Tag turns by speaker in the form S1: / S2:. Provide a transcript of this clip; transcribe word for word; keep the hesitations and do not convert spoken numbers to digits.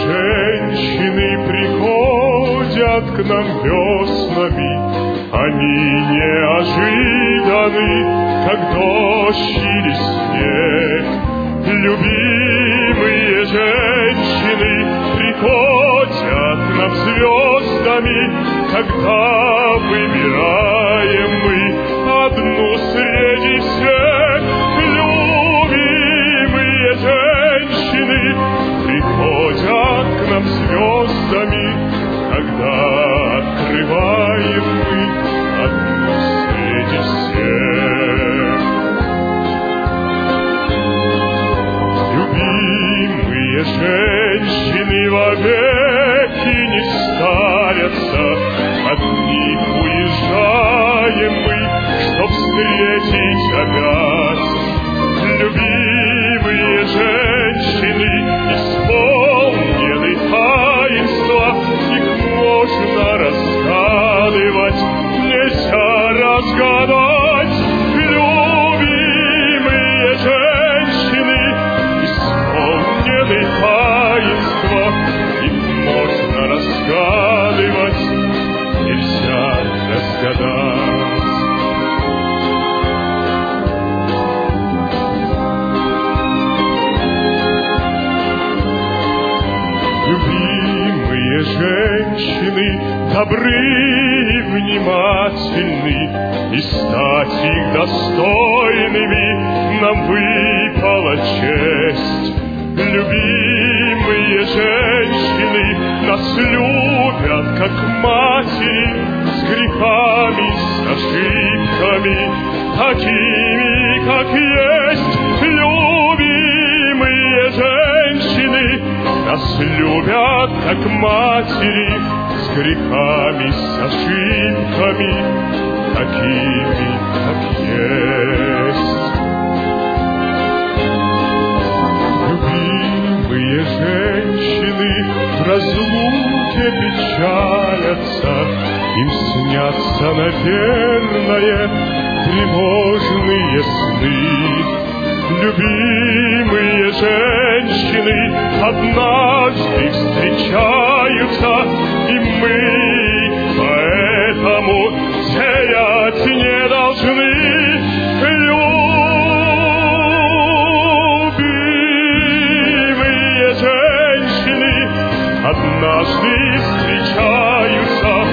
S1: женщины приходят к нам веснами, они неожиданны, как дождь или снег. Любимые женщины приходят к нам звездами, когда выбираем мы одну среди всех. Любимые женщины приходят к нам звездами, когда открываем мы одну среди всех. Любимые женщины вовеки не старятся, от них уезжаем мы, чтоб встретить опять. Любимые женщины исполнены таинства, их можно разгадывать, нельзя разгадать. Любимые женщины исполнены таинства, их можно разгадывать, нельзя разгадать. Любимые женщины добры и внимательны, и стать их достойными нам выпала честь. Любимые женщины нас любят, как матери, с грехами, с ошибками, такими, как есть. Любимые женщины нас любят, как матери, с грехами, с ошибками, такими, как есть. Любимые женщины в разлуке печалятся, им снятся, наверное, тревожные сны. Любимые женщины однажды встречаются, и мы поэтому терять не должны. Любимые женщины однажды встречаются,